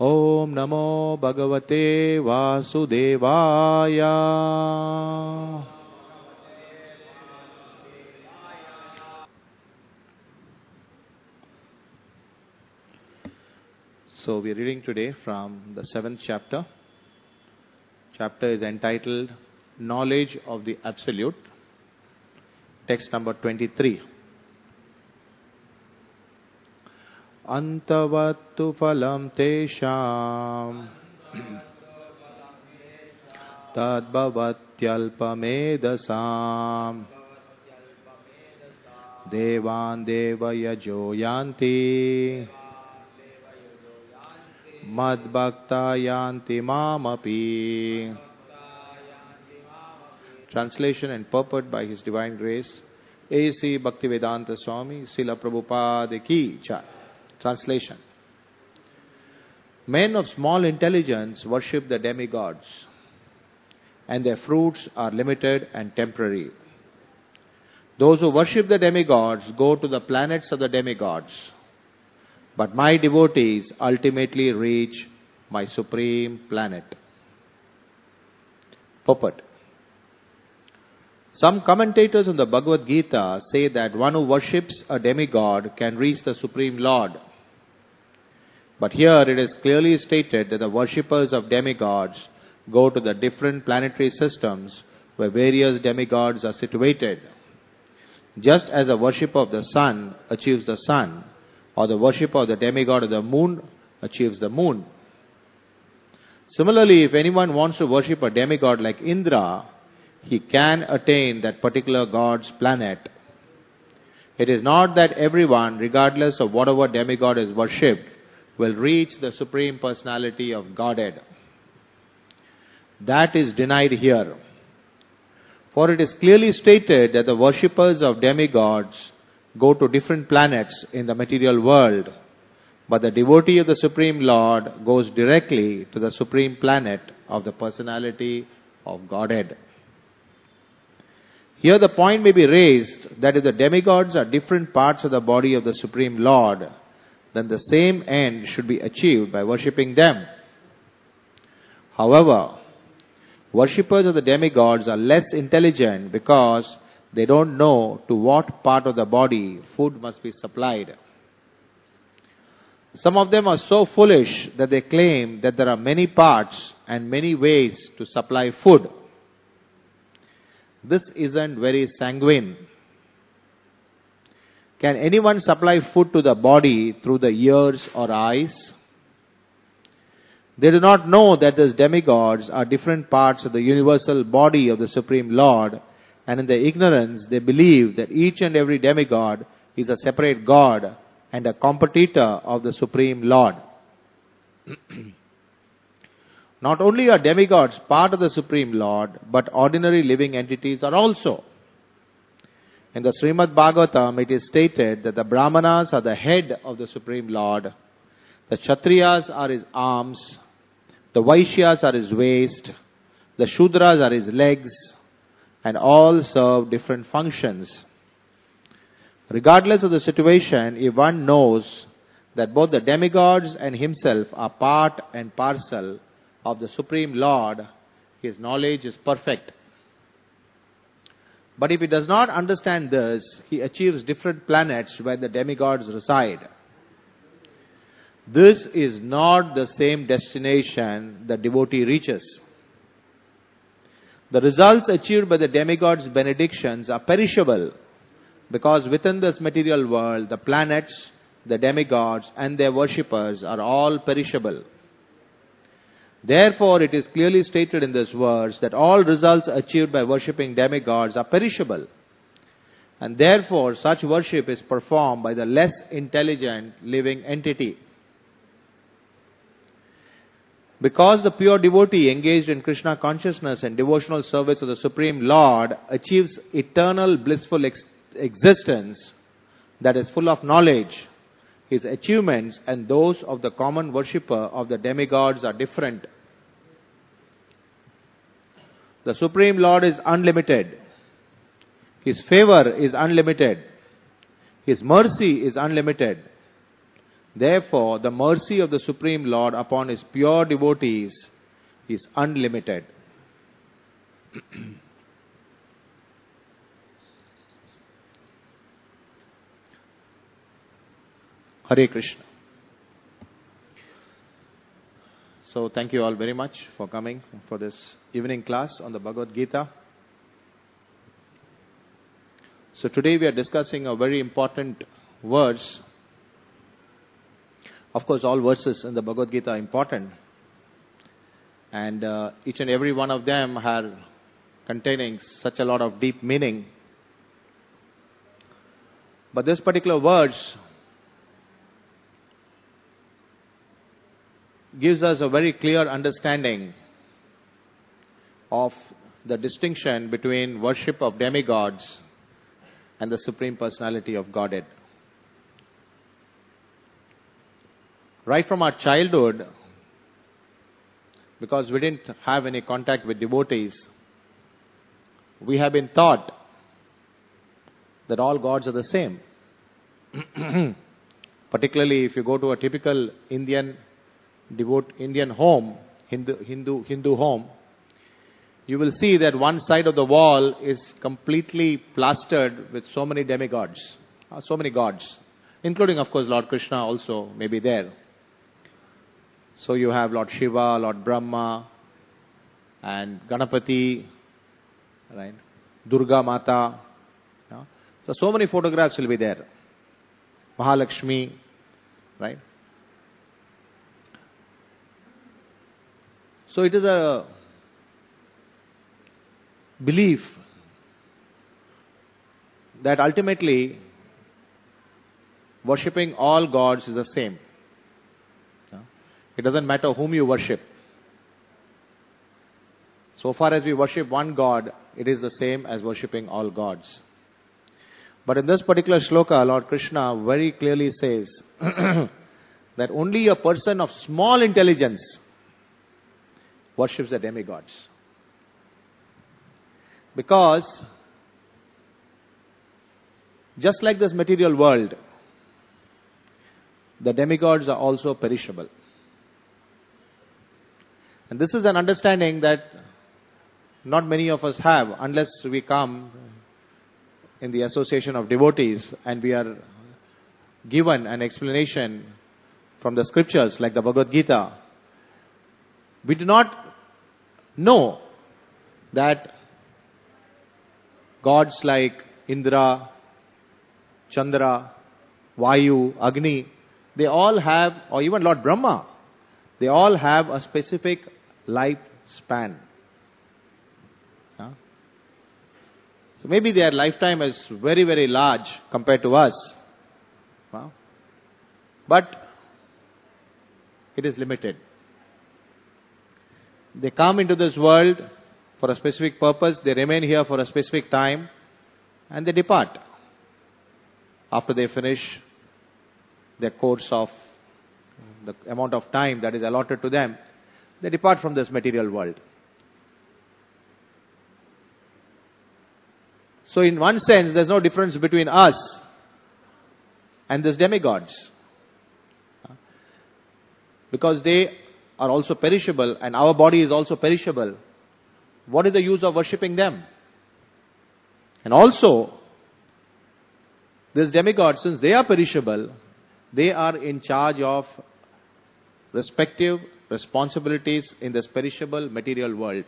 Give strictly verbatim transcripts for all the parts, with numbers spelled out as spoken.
Om Namo Bhagavate Vasudevaya. So we are reading today from the seventh chapter. Chapter is entitled Knowledge of the Absolute. Text number twenty-three. Antavattu phalam tesham tadbhavatyalpamedasam devan devayajo yanti madbhakta yanti mamapi. Translation and purport by His Divine Grace A C Bhaktivedanta Swami Srila Prabhupada Ki Jai. Translation. Men of small intelligence worship the demigods, and their fruits are limited and temporary. Those who worship the demigods go to the planets of the demigods, but my devotees ultimately reach my supreme planet. Purport. Some commentators on the Bhagavad Gita say that one who worships a demigod can reach the Supreme Lord. But here it is clearly stated that the worshippers of demigods go to the different planetary systems where various demigods are situated. Just as a worshipper of the sun achieves the sun, or the worshipper of the demigod of the moon achieves the moon. Similarly, if anyone wants to worship a demigod like Indra, he can attain that particular god's planet. It is not that everyone, regardless of whatever demigod is worshipped, will reach the Supreme Personality of Godhead. That is denied here. For it is clearly stated that the worshippers of demigods go to different planets in the material world, but the devotee of the Supreme Lord goes directly to the Supreme Planet of the Personality of Godhead. Here the point may be raised that if the demigods are different parts of the body of the Supreme Lord, then the same end should be achieved by worshipping them. However, worshippers of the demigods are less intelligent because they don't know to what part of the body food must be supplied. Some of them are so foolish that they claim that there are many parts and many ways to supply food. This isn't very sanguine. Can anyone supply food to the body through the ears or eyes? They do not know that these demigods are different parts of the universal body of the Supreme Lord, and in their ignorance they believe that each and every demigod is a separate god and a competitor of the Supreme Lord. Not only are demigods part of the Supreme Lord, but ordinary living entities are also. In the Srimad Bhagavatam, it is stated that the Brahmanas are the head of the Supreme Lord, the Kshatriyas are his arms, the Vaishyas are his waist, the Shudras are his legs, and all serve different functions. Regardless of the situation, if one knows that both the demigods and himself are part and parcel of the Supreme Lord, his knowledge is perfect. But if he does not understand this, he achieves different planets where the demigods reside. This is not the same destination the devotee reaches. The results achieved by the demigods' benedictions are perishable, because within this material world, the planets, the demigods, and their worshippers are all perishable. Therefore, it is clearly stated in this verse that all results achieved by worshipping demigods are perishable. And therefore, such worship is performed by the less intelligent living entity. Because the pure devotee engaged in Krishna consciousness and devotional service of the Supreme Lord achieves eternal blissful ex- existence that is full of knowledge, his achievements and those of the common worshipper of the demigods are different. The Supreme Lord is unlimited. His favor is unlimited. His mercy is unlimited. Therefore, the mercy of the Supreme Lord upon his pure devotees is unlimited. Hare Krishna. So thank you all very much for coming for this evening class on the Bhagavad Gita. So today we are discussing a very important verse. Of course, all verses in the Bhagavad Gita are important. And uh, each and every one of them are containing such a lot of deep meaning. But this particular verse gives us a very clear understanding of the distinction between worship of demigods and the Supreme Personality of Godhead. Right from our childhood, because we didn't have any contact with devotees, we have been taught that all gods are the same. Particularly if you go to a typical Indian devote Indian home, Hindu, Hindu, Hindu home, you will see that one side of the wall is completely plastered with so many demigods, uh, so many gods, including of course Lord Krishna also may be there. So you have Lord Shiva, Lord Brahma, and Ganapati, right? Durga Mata. Yeah? So, so many photographs will be there. Mahalakshmi, right? So it is a belief that ultimately worshipping all gods is the same. It doesn't matter whom you worship. So far as we worship one God, it is the same as worshipping all gods. But in this particular shloka, Lord Krishna very clearly says that only a person of small intelligence worships the demigods. Because just like this material world, the demigods are also perishable. And this is an understanding that not many of us have unless we come in the association of devotees and we are given an explanation from the scriptures like the Bhagavad Gita. We do not know that gods like Indra, Chandra, Vayu, Agni, they all have, or even Lord Brahma, they all have a specific lifespan. Huh? So maybe their lifetime is very, very large compared to us. Huh? But it is limited. They come into this world for a specific purpose, they remain here for a specific time, and they depart after they finish their course of the amount of time that is allotted to them. They depart from this material world. So in one sense, there's no difference between us and these demigods. Because they are also perishable and our body is also perishable. What is the use of worshipping them? And also, these demigods, since they are perishable, they are in charge of respective responsibilities in this perishable material world.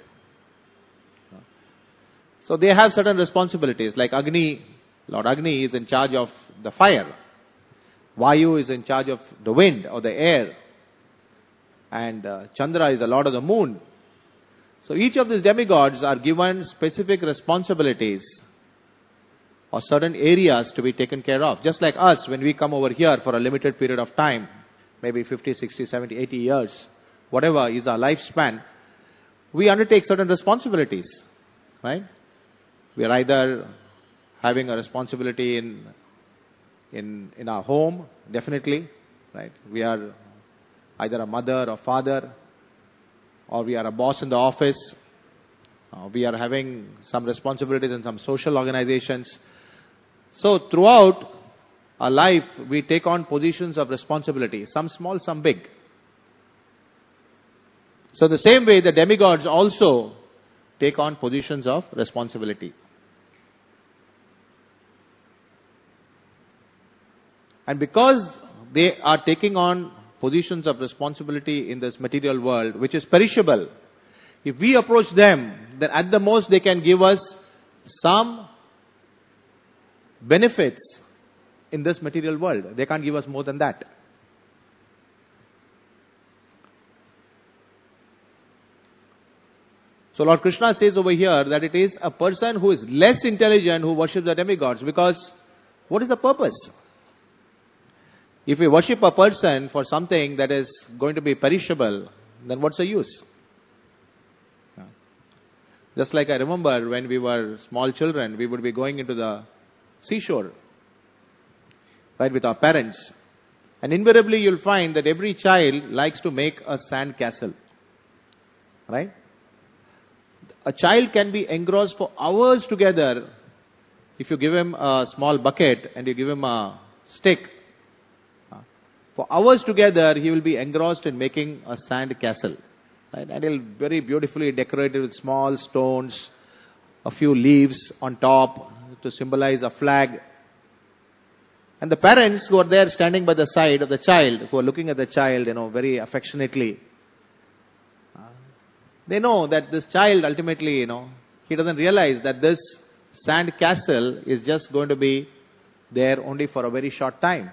So they have certain responsibilities, like Agni, Lord Agni is in charge of the fire. Vayu is in charge of the wind or the air. And uh, Chandra is the Lord of the moon. So each of these demigods are given specific responsibilities or certain areas to be taken care of. Just like us, when we come over here for a limited period of time, maybe fifty, sixty, seventy, eighty years, whatever is our lifespan, we undertake certain responsibilities, right? We are either having a responsibility in, in, in our home, definitely, right? We are either a mother or father, or we are a boss in the office. Uh, we are having some responsibilities in some social organizations. So throughout our life, we take on positions of responsibility, some small, some big. So the same way, the demigods also take on positions of responsibility. And because they are taking on positions of responsibility in this material world, which is perishable, if we approach them, then at the most they can give us some benefits in this material world. They can't give us more than that. So Lord Krishna says over here that it is a person who is less intelligent who worships the demigods, because what is the purpose? If we worship a person for something that is going to be perishable, then what's the use? Just like I remember when we were small children, we would be going into the seashore, right, with our parents. And invariably you'll find that every child likes to make a sand castle, right? A child can be engrossed for hours together if you give him a small bucket and you give him a stick. For hours together, he will be engrossed in making a sand castle. Right? And he'll very beautifully decorate it with small stones, a few leaves on top to symbolize a flag. And the parents who are there standing by the side of the child, who are looking at the child, you know, very affectionately, they know that this child ultimately, you know, he doesn't realize that this sand castle is just going to be there only for a very short time.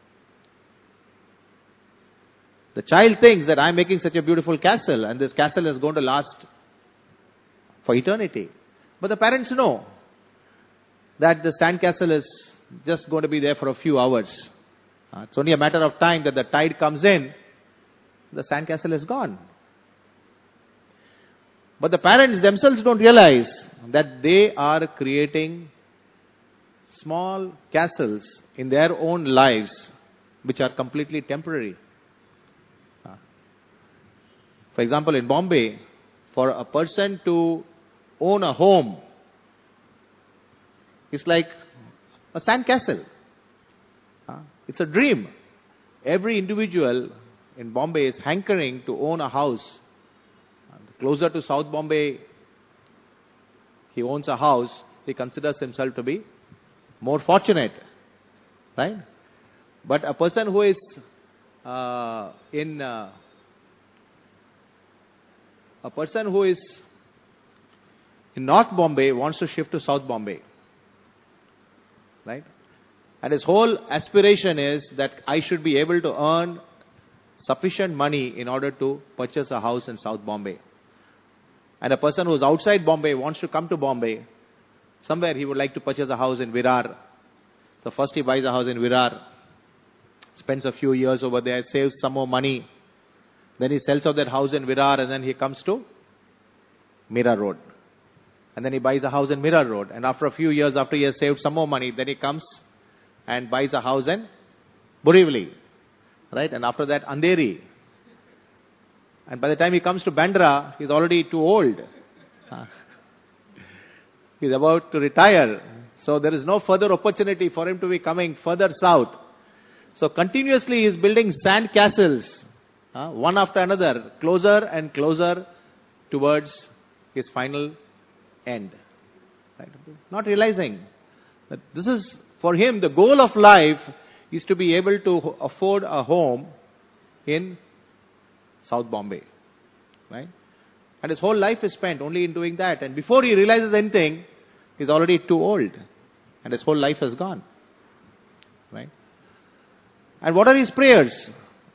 The child thinks that I'm making such a beautiful castle and this castle is going to last for eternity. But the parents know that the sand castle is just going to be there for a few hours. Uh, it's only a matter of time that the tide comes in, the sand castle is gone. But the parents themselves don't realize that they are creating small castles in their own lives which are completely temporary. For example, in Bombay, for a person to own a home, it's like a sand castle. It's a dream. Every individual in Bombay is hankering to own a house. Closer to South Bombay, he owns a house, he considers himself to be more fortunate. Right? But a person who is uh, in... Uh, A person who is in North Bombay wants to shift to South Bombay. Right? And his whole aspiration is that I should be able to earn sufficient money in order to purchase a house in South Bombay. And a person who is outside Bombay wants to come to Bombay. Somewhere he would like to purchase a house in Virar. So first he buys a house in Virar, spends a few years over there, saves some more money. Then he sells out that house in Virar and then he comes to Mira Road. And then he buys a house in Mira Road. And after a few years, after he has saved some more money, then he comes and buys a house in Borivali. Right? And after that, Andheri. And by the time he comes to Bandra, he's already too old. He's about to retire. So there is no further opportunity for him to be coming further south. So continuously he is building sand castles. Uh, one after another, closer and closer towards his final end. Right? Not realizing that this is, for him, the goal of life is to be able to afford a home in South Bombay. Right? And his whole life is spent only in doing that. And before he realizes anything, he's already too old. And his whole life has gone. Right? And what are his prayers?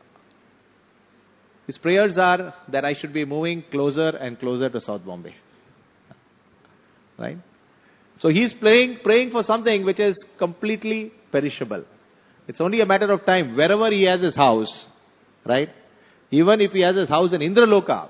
His prayers are that I should be moving closer and closer to South Bombay. Right? So he's praying, praying for something which is completely perishable. It's only a matter of time. Wherever he has his house, right? Even if he has his house in Indraloka,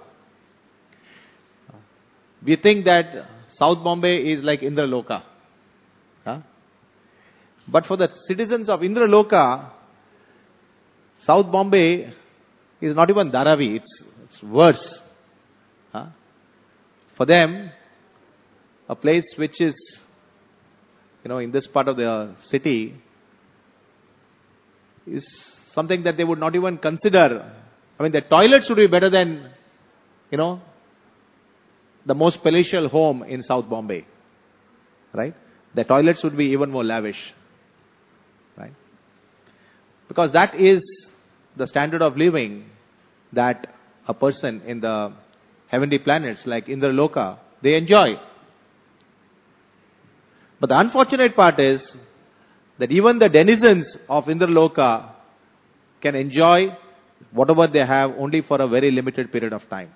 we think that South Bombay is like Indraloka. Huh? But for the citizens of Indraloka, South Bombay is not even Dharavi, it's, it's worse. Huh? For them, a place which is, you know, in this part of the city, is something that they would not even consider. I mean, the toilets would be better than, you know, the most palatial home in South Bombay. Right? The toilets would be even more lavish. Right? Because that is the standard of living that a person in the heavenly planets like Indraloka, they enjoy. But the unfortunate part is that even the denizens of Indraloka can enjoy whatever they have only for a very limited period of time.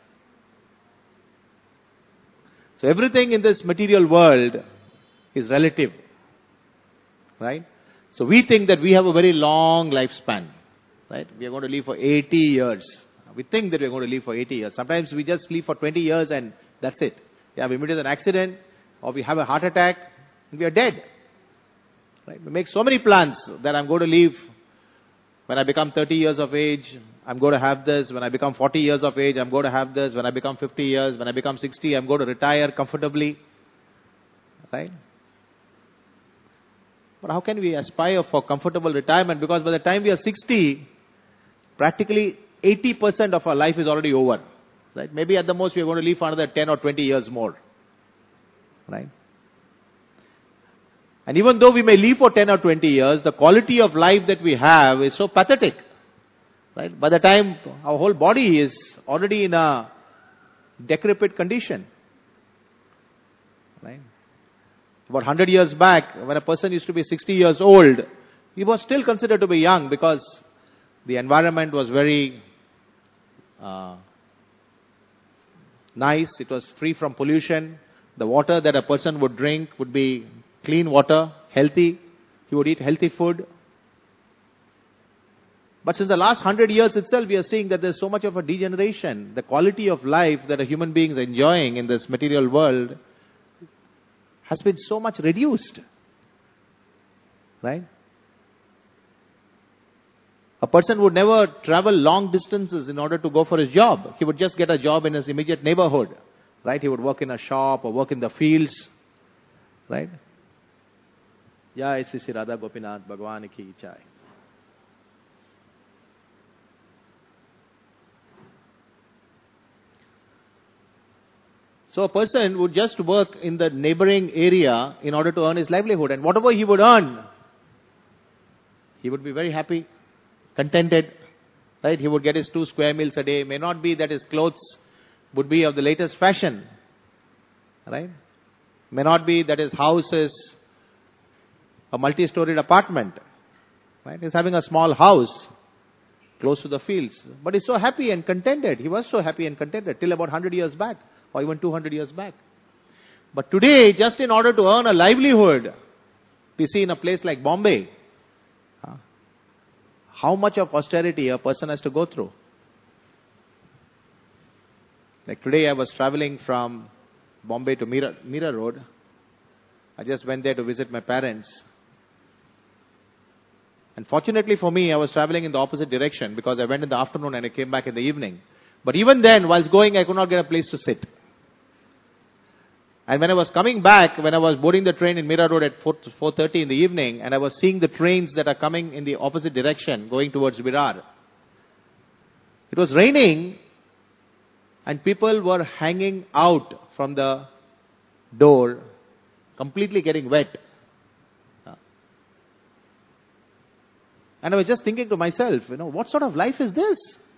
So everything in this material world is relative. Right? So we think that we have a very long lifespan. Right? We are going to live for eighty years. We think that we are going to live for eighty years. Sometimes we just live for twenty years and that's it. Yeah, we meet with an accident or we have a heart attack and we are dead. Right? We make so many plans that I'm going to live when I become thirty years of age. I'm going to have this. When I become forty years of age, I'm going to have this. When I become fifty years, when I become sixty, I'm going to retire comfortably. Right? But how can we aspire for comfortable retirement? Because by the time we are sixty, practically eighty percent of our life is already over. Right? Maybe at the most we are going to live for another ten or twenty years more. Right? And even though we may live for ten or twenty years, the quality of life that we have is so pathetic. Right? By the time our whole body is already in a decrepit condition. Right? About one hundred years back, when a person used to be sixty years old, he was still considered to be young because the environment was very uh, nice. It was free from pollution. The water that a person would drink would be clean water, healthy. He would eat healthy food. But since the last hundred years itself, we are seeing that there's so much of a degeneration. The quality of life that a human being is enjoying in this material world has been so much reduced. Right? A person would never travel long distances in order to go for his job. He would just get a job in his immediate neighborhood. Right? He would work in a shop or work in the fields. Right? Jai Sri Sri Radha Gopinath Bhagwan ki Jai. So a person would just work in the neighboring area in order to earn his livelihood. And whatever he would earn, he would be very happy, contented. Right? He would get his two square meals a day. It may not be that his clothes would be of the latest fashion. Right? May not be that his house is a multi-storied apartment. Right? He's having a small house close to the fields. But he's so happy and contented. He was so happy and contented till about one hundred years back. Or even two hundred years back. But today, just in order to earn a livelihood, we see in a place like Bombay, uh, how much of austerity a person has to go through. Like today I was traveling from Bombay to Mira, Mira Road. I just went there to visit my parents. And fortunately for me, I was traveling in the opposite direction because I went in the afternoon and I came back in the evening. But even then, whilst going, I could not get a place to sit. And when I was coming back, when I was boarding the train in Mira Road at four thirty in the evening, and I was seeing the trains that are coming in the opposite direction, going towards Virar. It was raining, and people were hanging out from the door, completely getting wet. And I was just thinking to myself, you know, what sort of life is this?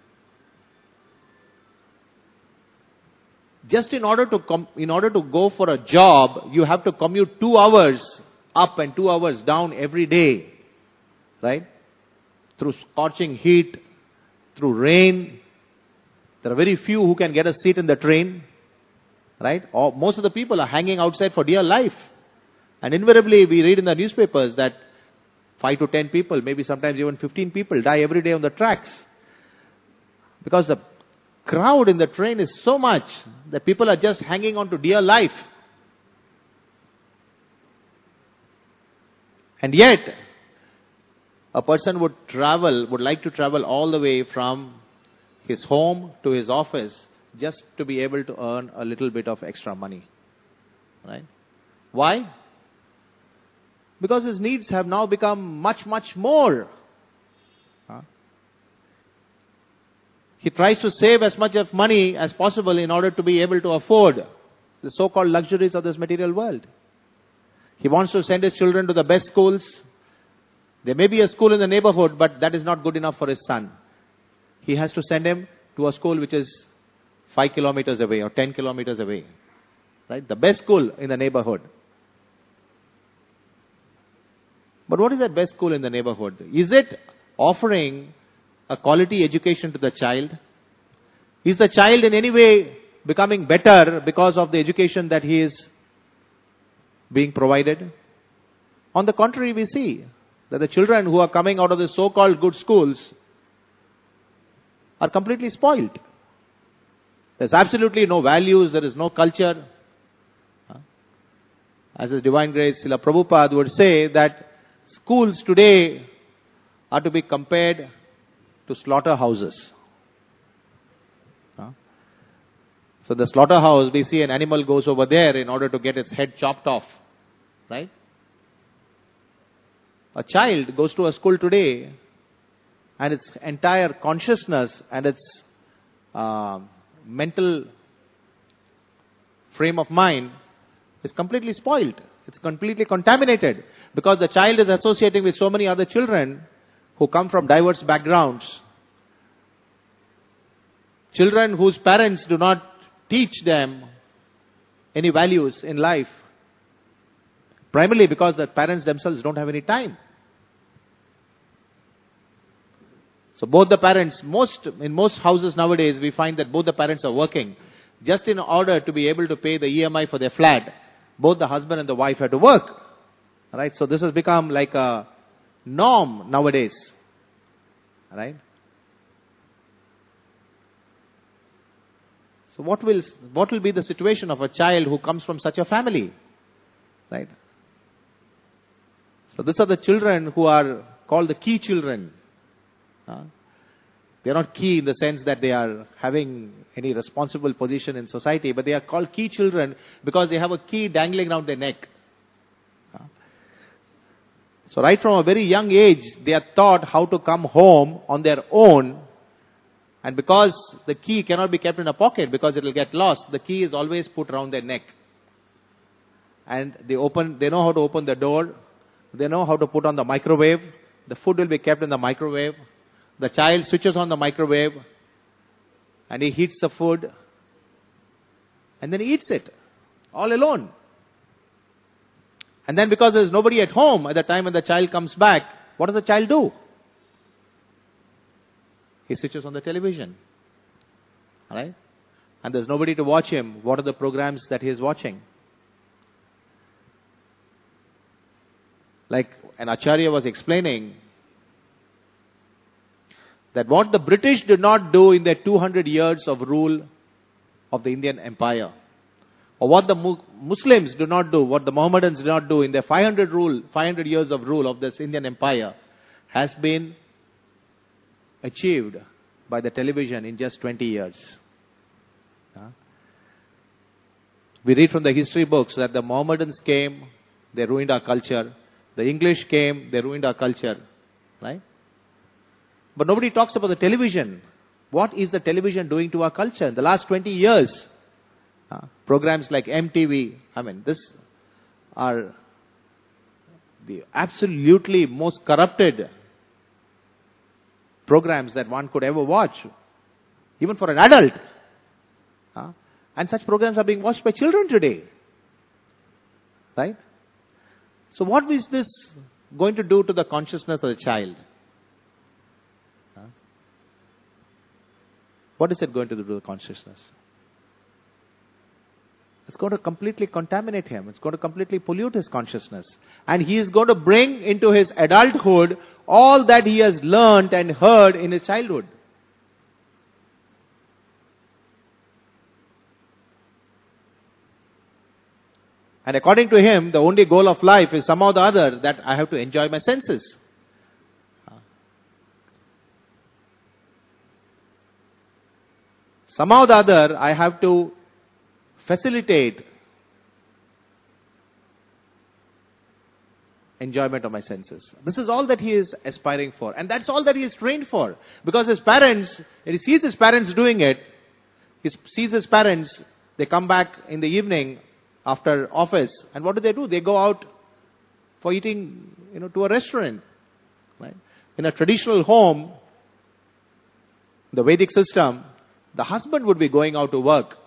Just in order to com- in order to go for a job, you have to commute two hours up and two hours down every day. Right? Through scorching heat, through rain. There are very few who can get a seat in the train. Right? Or most of the people are hanging outside for dear life. And invariably we read in the newspapers that five to ten people, maybe sometimes even fifteen people die every day on the tracks. Because the crowd in the train is so much that people are just hanging on to dear life. And yet, a person would travel, would like to travel all the way from his home to his office just to be able to earn a little bit of extra money. Right? Why? Because his needs have now become much, much more. He tries to save as much of money as possible in order to be able to afford the so-called luxuries of this material world. He wants to send his children to the best schools. There may be a school in the neighborhood, but that is not good enough for his son. He has to send him to a school which is five kilometers away or ten kilometers away. Right? The best school in the neighborhood. But what is that best school in the neighborhood? Is it offering a quality education to the child? Is the child in any way becoming better because of the education that he is being provided? On the contrary, we see that the children who are coming out of the so-called good schools are completely spoiled. There's absolutely no values, there is no culture. As His Divine Grace Srila Prabhupada would say that schools today are to be compared to slaughterhouses. So the slaughterhouse, we see an animal goes over there in order to get its head chopped off. Right? A child goes to a school today and its entire consciousness and its uh, mental frame of mind is completely spoiled. It's completely contaminated because the child is associating with so many other children who come from diverse backgrounds. Children whose parents do not teach them any values in life. Primarily because the parents themselves don't have any time. So both the parents, most in most houses nowadays, we find that both the parents are working. Just in order to be able to pay the E M I for their flat, both the husband and the wife have to work. Right? So this has become like a norm nowadays. Right? So what will, what will be the situation of a child who comes from such a family? Right? So these are the children who are called the key children. Uh, they are not key in the sense that they are having any responsible position in society, but they are called key children because they have a key dangling around their neck. Uh, so right from a very young age, they are taught how to come home on their own. And because the key cannot be kept in a pocket because it will get lost, the key is always put around their neck. And they open, they know how to open the door. They know how to put on the microwave. The food will be kept in the microwave. The child switches on the microwave and he heats the food and then he eats it all alone. And then because there is nobody at home at the time when the child comes back, what does the child do? He switches on the television. Alright? And there's nobody to watch him. What are the programs that he is watching? Like an Acharya was explaining that what the British did not do in their two hundred years of rule of the Indian Empire, or what the Muslims do not do, what the Mohammedans did not do in their five hundred rule, five hundred years of rule of this Indian Empire, has been achieved by the television in just twenty years. Huh? We read from the history books that the Mohammedans came, they ruined our culture. The English came, they ruined our culture. Right? But nobody talks about the television. What is the television doing to our culture? In the last twenty years, uh, programs like M T V, I mean, this are the absolutely most corrupted programs that one could ever watch, even for an adult. Uh, and such programs are being watched by children today. Right? So what is this going to do to the consciousness of the child? What is it going to do to the consciousness? It's going to completely contaminate him. It's going to completely pollute his consciousness. And he is going to bring into his adulthood all that he has learned and heard in his childhood. And according to him, the only goal of life is somehow or the other that I have to enjoy my senses. Somehow or the other, I have to facilitate enjoyment of my senses. This is all that he is aspiring for. And that's all that he is trained for. Because his parents, and he sees his parents doing it, he sees his parents, they come back in the evening after office, and what do they do? They go out for eating, you know, to a restaurant. Right? In a traditional home, the Vedic system, the husband would be going out to work.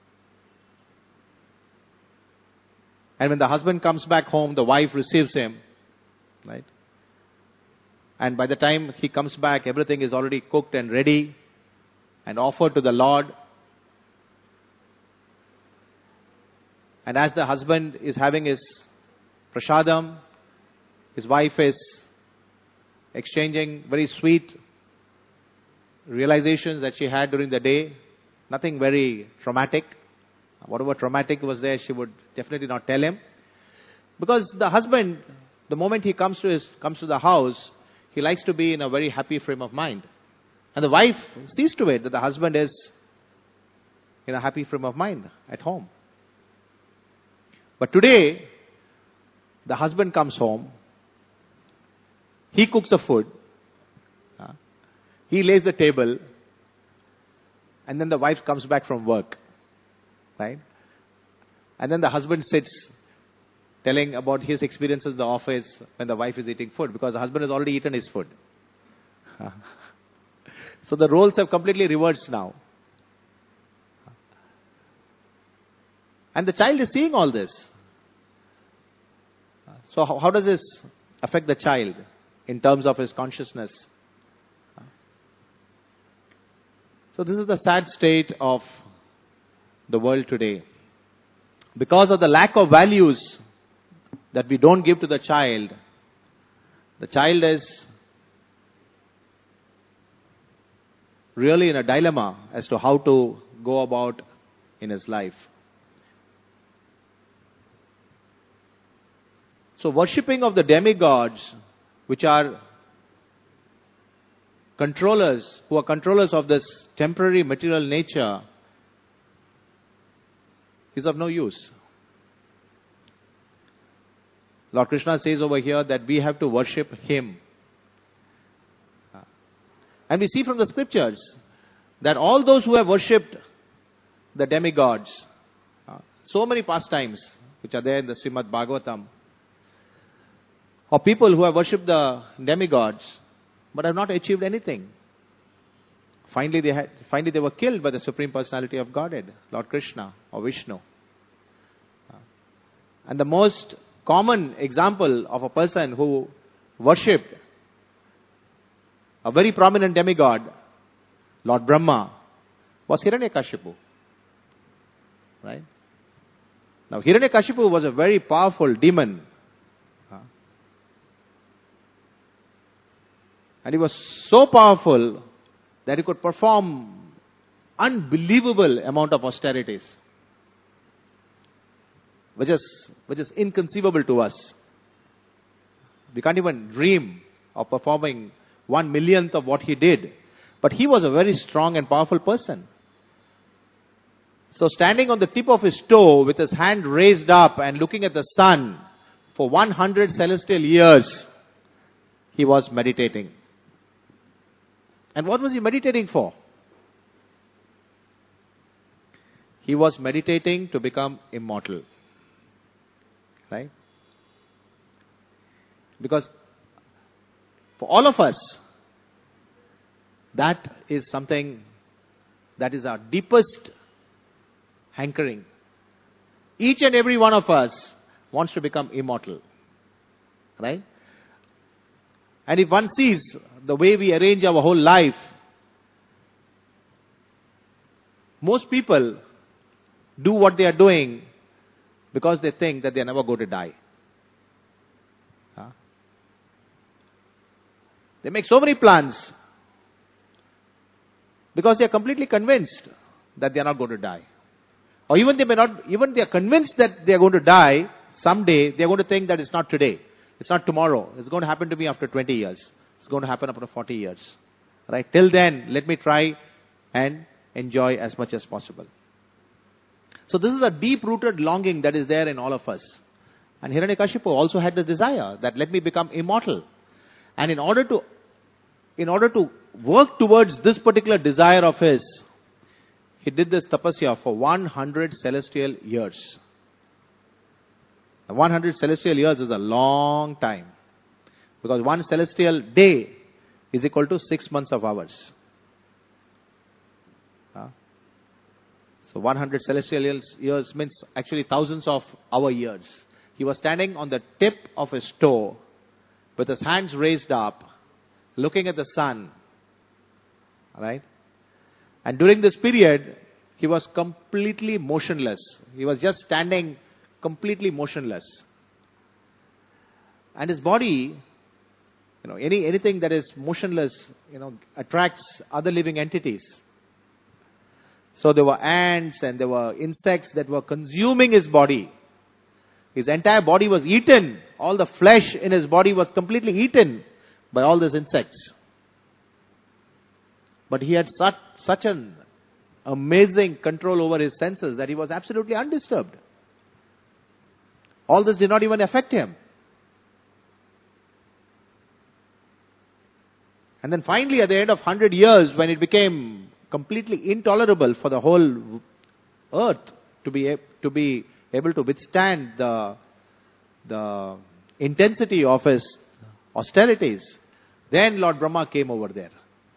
And when the husband comes back home, the wife receives him. Right? And by the time he comes back, everything is already cooked and ready and offered to the Lord. And as the husband is having his prasadam, his wife is exchanging very sweet realizations that she had during the day. Nothing very traumatic. Whatever traumatic was there, she would definitely not tell him. Because the husband, the moment he comes to his comes to the house, he likes to be in a very happy frame of mind. And the wife sees to it that the husband is in a happy frame of mind at home. But today, the husband comes home, he cooks the food, uh, he lays the table, and then the wife comes back from work. Right? And then the husband sits telling about his experiences in the office when the wife is eating food, because the husband has already eaten his food. So the roles have completely reversed now. And the child is seeing all this. So how, how does this affect the child in terms of his consciousness? So this is the sad state of the world today. Because of the lack of values that we don't give to the child, the child is really in a dilemma as to how to go about in his life. So worshipping of the demigods, which are controllers, who are controllers of this temporary material nature, is of no use. Lord Krishna says over here that we have to worship Him. And we see from the scriptures that all those who have worshipped the demigods, so many pastimes which are there in the Srimad Bhagavatam, or people who have worshipped the demigods but have not achieved anything. Finally, they had, finally they were killed by the Supreme Personality of Godhead, Lord Krishna or Vishnu. And the most common example of a person who worshipped a very prominent demigod, Lord Brahma, was Hiranyakashipu. Right? Now, Hiranyakashipu was a very powerful demon. And he was so powerful that he could perform unbelievable amount of austerities, which is which is inconceivable to us. We can't even dream of performing one millionth of what he did. But he was a very strong and powerful person. So standing on the tip of his toe with his hand raised up and looking at the sun for one hundred celestial years, he was meditating. And what was he meditating for? He was meditating to become immortal. Right? Because for all of us, that is something that is our deepest hankering. Each and every one of us wants to become immortal. Right? And if one sees the way we arrange our whole life, most people do what they are doing because they think that they are never going to die. Huh? They make so many plans because they are completely convinced that they are not going to die. Or even they may not, even they are convinced that they are going to die someday, they are going to think that it's not today. It's not tomorrow. It's going to happen to me after twenty years. It's going to happen after forty years. Right? Till then, let me try and enjoy as much as possible. So this is a deep-rooted longing that is there in all of us. And Hiranyakashipu also had the desire that let me become immortal. And in order to, in order to work towards this particular desire of his, he did this tapasya for one hundred celestial years. one hundred celestial years is a long time. Because one celestial day is equal to six months of hours. Uh, so one hundred celestial years, years means actually thousands of hour years. He was standing on the tip of his toe with his hands raised up, looking at the sun. Right? And during this period, he was completely motionless. He was just standing completely motionless. And his body, you know, any anything that is motionless, you know, attracts other living entities. So there were ants and there were insects that were consuming his body. His entire body was eaten. All the flesh in his body was completely eaten by all these insects. But he had such, such an amazing control over his senses that he was absolutely undisturbed. All this did not even affect him. And then finally at the end of one hundred years, when it became completely intolerable for the whole earth to be, to be able to withstand the, the intensity of his austerities, then Lord Brahma came over there.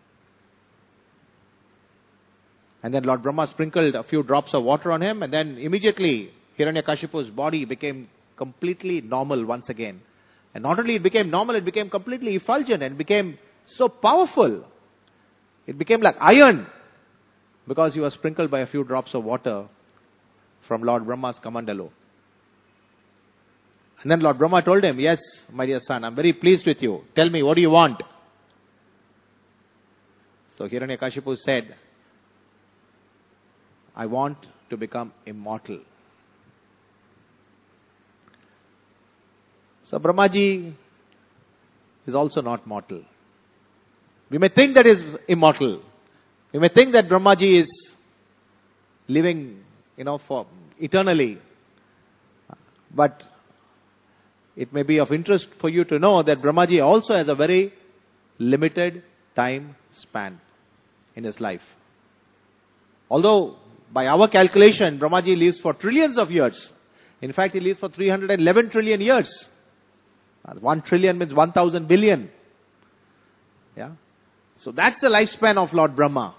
And then Lord Brahma sprinkled a few drops of water on him, and then immediately Hiranyakashipu's body became completely normal once again. And not only it became normal, it became completely effulgent and became so powerful. It became like iron because he was sprinkled by a few drops of water from Lord Brahma's Kamandalo. And then Lord Brahma told him, yes, my dear son, I'm very pleased with you. Tell me, what do you want? So Hiranyakashipu said, I want to become immortal. So Brahmaji is also not mortal. We may think that he is immortal. We may think that Brahmaji is living, you know, for eternally. But it may be of interest for you to know that Brahmaji also has a very limited time span in his life. Although by our calculation, Brahmaji lives for trillions of years. In fact, he lives for three hundred eleven trillion years. One trillion means one thousand billion. Yeah. So that's the lifespan of Lord Brahma.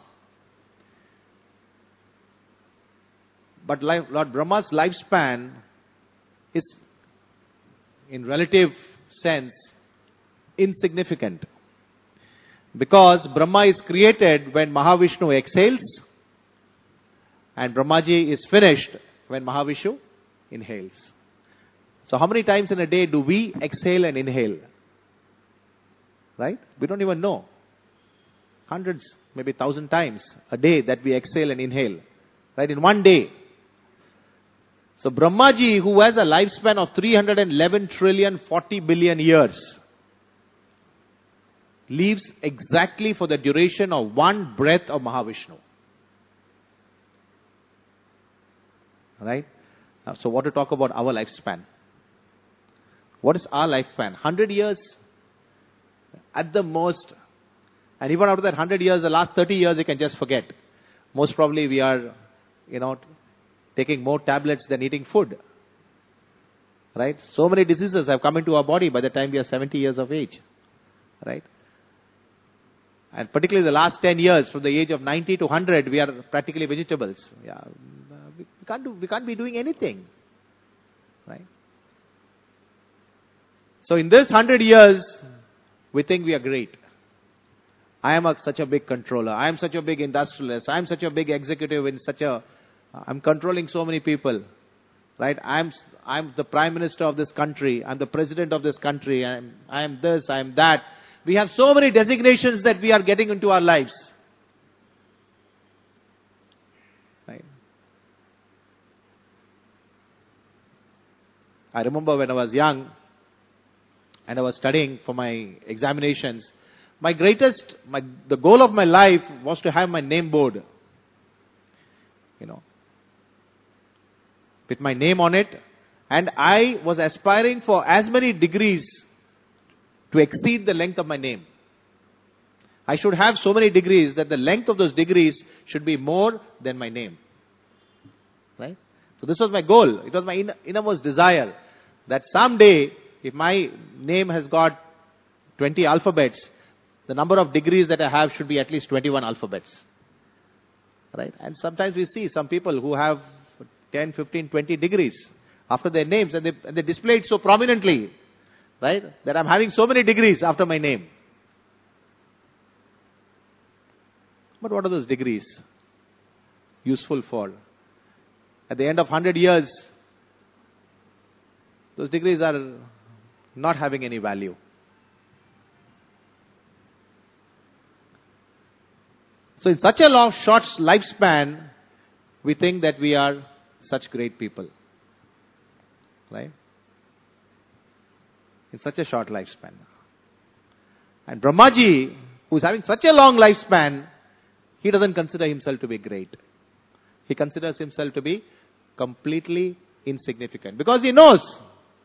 But Lord Brahma's lifespan is, in relative sense, insignificant. Because Brahma is created when Mahavishnu exhales, and Brahmaji is finished when Mahavishnu inhales. So how many times in a day do we exhale and inhale? Right? We don't even know. Hundreds, maybe thousand times a day that we exhale and inhale. Right? In one day. So Brahmaji, who has a lifespan of three hundred eleven trillion forty billion years, lives exactly for the duration of one breath of Mahavishnu. Right? So what to talk about our lifespan? What is our lifespan? one hundred years at the most. And even after that one hundred years, the last thirty years you can just forget. Most probably we are, you know, taking more tablets than eating food. Right? So many diseases have come into our body by the time we are seventy years of age. Right? And particularly the last ten years, from the age of ninety to one hundred, we are practically vegetables. Yeah, we can't do, we can't be doing anything. Right? So in this one hundred years, we think we are great. I am a, such a big controller. I am such a big industrialist. I am such a big executive in such a, I'm controlling so many people. Right? I'm, I'm the prime minister of this country. I'm the president of this country. I'm, I'm this, I'm that. We have so many designations that we are getting into our lives. Right? I remember when I was young and I was studying for my examinations, my greatest, my, the goal of my life was to have my name board. You know, with my name on it And I was aspiring for as many degrees to exceed the length of my name. I should have so many degrees that the length of those degrees should be more than my name. Right? So this was my goal. It was my inner, innermost desire that someday, if my name has got twenty alphabets, the number of degrees that I have should be at least twenty-one alphabets. Right? And sometimes we see some people who have ten, fifteen, twenty degrees after their names, and they, and they display it so prominently, right, that I'm having so many degrees after my name. But what are those degrees useful for? At the end of one hundred years, those degrees are not having any value. So in such a long, short lifespan, we think that we are such great people. Right? In such a short lifespan. And Brahmaji, who is having such a long lifespan, he doesn't consider himself to be great. He considers himself to be completely insignificant. Because he knows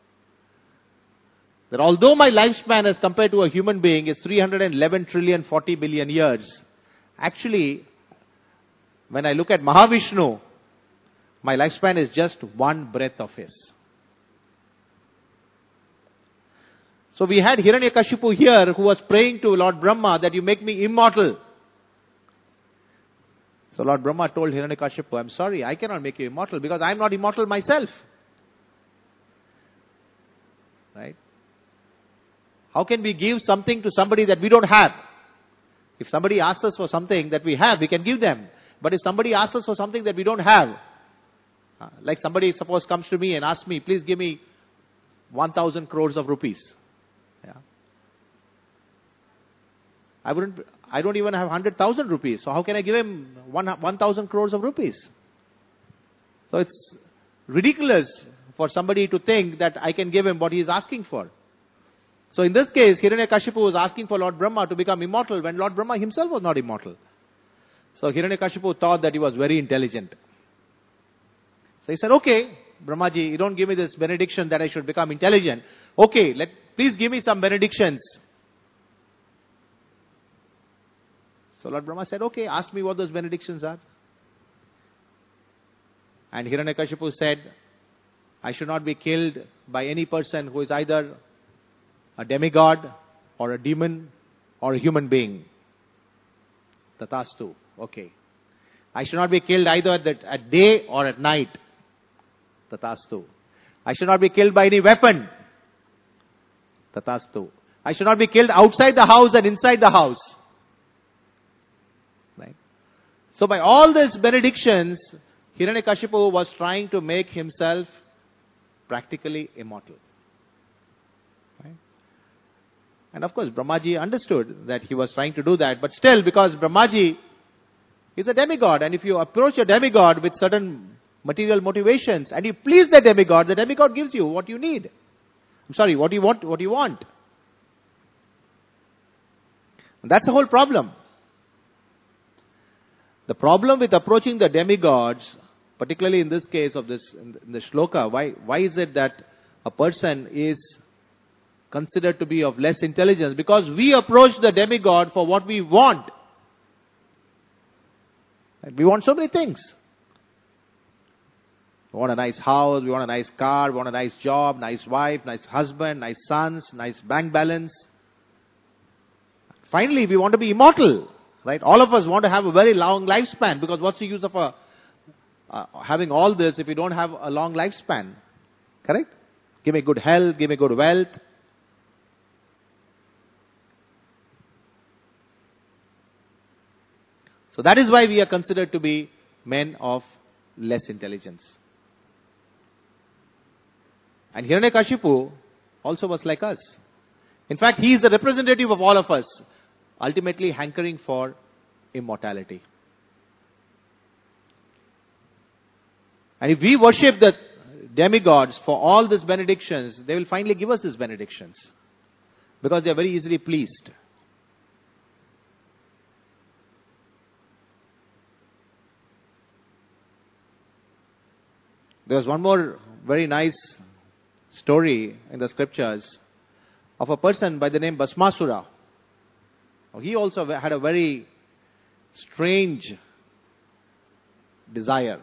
that although my lifespan as compared to a human being is three hundred eleven trillion forty billion years, actually, when I look at Mahavishnu, my lifespan is just one breath of his. So we had Hiranyakashipu here who was praying to Lord Brahma that you make me immortal. So Lord Brahma told Hiranyakashipu, I'm sorry, I cannot make you immortal because I am not immortal myself. Right? How can we give something to somebody that we don't have? If somebody asks us for something that we have, we can give them. But if somebody asks us for something that we don't have, uh, like somebody suppose comes to me and asks me, please give me one thousand crores of rupees. Yeah. I wouldn't, I don't even have one hundred thousand rupees. So how can I give him one thousand crores of rupees? So it's ridiculous for somebody to think that I can give him what he is asking for. So in this case, Hiranyakashipu was asking for Lord Brahma to become immortal when Lord Brahma himself was not immortal. So Hiranyakashipu thought that he was very intelligent. So he said, okay, Brahmaji, you don't give me this benediction that I should become intelligent. Okay, let please give me some benedictions. So Lord Brahma said, okay, ask me what those benedictions are. And Hiranyakashipu said, I should not be killed by any person who is either a demigod or a demon or a human being. Tatastu. Okay. I should not be killed either at, the, at day or at night. Tatastu. I should not be killed by any weapon. Tatastu. I should not be killed outside the house and inside the house. Right? So by all these benedictions, Hiranyakashipu was trying to make himself practically immortal. Right? And of course, Brahmaji understood that he was trying to do that. But still, because Brahmaji is a demigod, and if you approach a demigod with certain material motivations, and you please the demigod, the demigod gives you what you need. I'm sorry, what you want, what you want. And that's the whole problem. The problem with approaching the demigods, particularly in this case of this, in the shloka, why, why is it that a person is considered to be of less intelligence? Because we approach the demigod for what we want. And we want so many things. We want a nice house, we want a nice car, we want a nice job, nice wife, nice husband, nice sons, nice bank balance. Finally, we want to be immortal. Right? All of us want to have a very long lifespan, because what's the use of a, uh, having all this if we don't have a long lifespan? Correct? Give me good health, give me good wealth. So that is why we are considered to be men of less intelligence. And Hiranyakashipu also was like us. In fact, he is the representative of all of us, ultimately hankering for immortality. And if we worship the demigods for all these benedictions, they will finally give us these benedictions, because they are very easily pleased. There was one more very nice story in the scriptures of a person by the name Bhasmasura. He also had a very strange desire.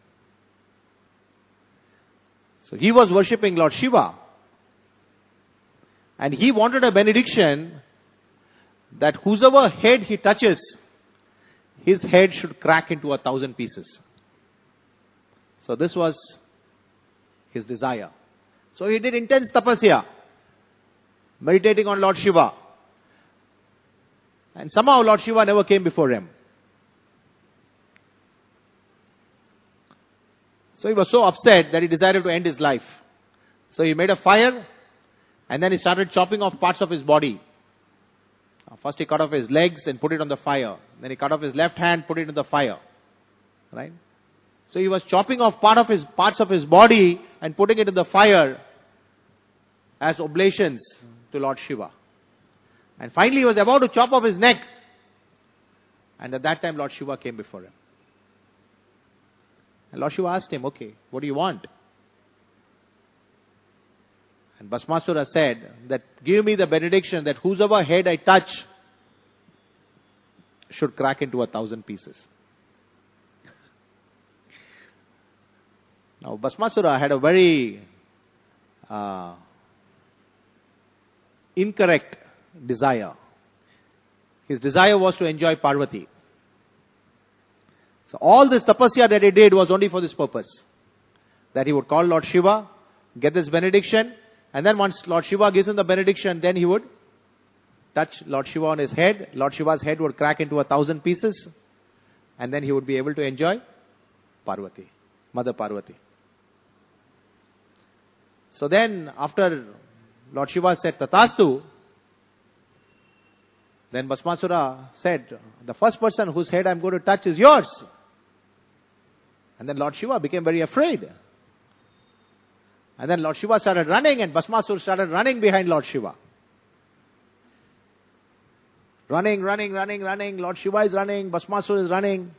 So he was worshipping Lord Shiva. And he wanted a benediction that whosoever head he touches, his head should crack into a thousand pieces. So this was his desire. So he did intense tapasya, meditating on Lord Shiva. And somehow Lord Shiva never came before him. So he was so upset that he decided to end his life. So he made a fire and then he started chopping off parts of his body. First he cut off his legs and put it on the fire. Then he cut off his left hand, put it in the fire. Right? So he was chopping off part of his parts of his body and putting it in the fire as oblations to Lord Shiva. And finally he was about to chop off his neck. And at that time Lord Shiva came before him. And Lord Shiva asked him, okay, what do you want? And Bhasmasura said that give me the benediction that whosoever head I touch should crack into a thousand pieces. Now Bhasmasura had a very uh, incorrect desire. His desire was to enjoy Parvati. So all this tapasya that he did was only for this purpose. That he would call Lord Shiva, get this benediction, and then once Lord Shiva gives him the benediction, then he would touch Lord Shiva on his head. Lord Shiva's head would crack into a thousand pieces, and then he would be able to enjoy Parvati, Mother Parvati. So then after Lord Shiva said Tathastu, then Bhasmasura said, the first person whose head I'm going to touch is yours. And then Lord Shiva became very afraid. And then Lord Shiva started running and Bhasmasura started running behind Lord Shiva. Running, running, running, running. Lord Shiva is running. Bhasmasura is running.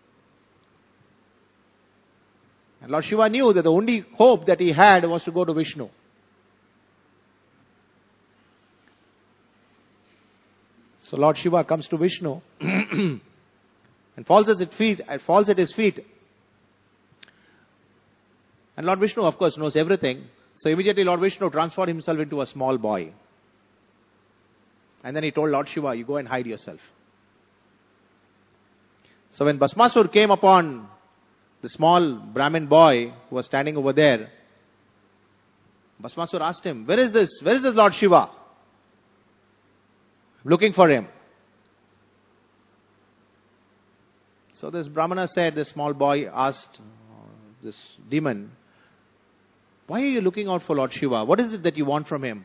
And Lord Shiva knew that the only hope that he had was to go to Vishnu. So Lord Shiva comes to Vishnu and falls at his feet, falls at his feet. And Lord Vishnu, of course, knows everything. So immediately Lord Vishnu transformed himself into a small boy. And then he told Lord Shiva, you go and hide yourself. So when Bhasmasura came upon the small Brahmin boy who was standing over there, Bhasmasura asked him, where is this? Where is this Lord Shiva? I'm looking for him. So this Brahmana said, this small boy asked this demon, why are you looking out for Lord Shiva? What is it that you want from him?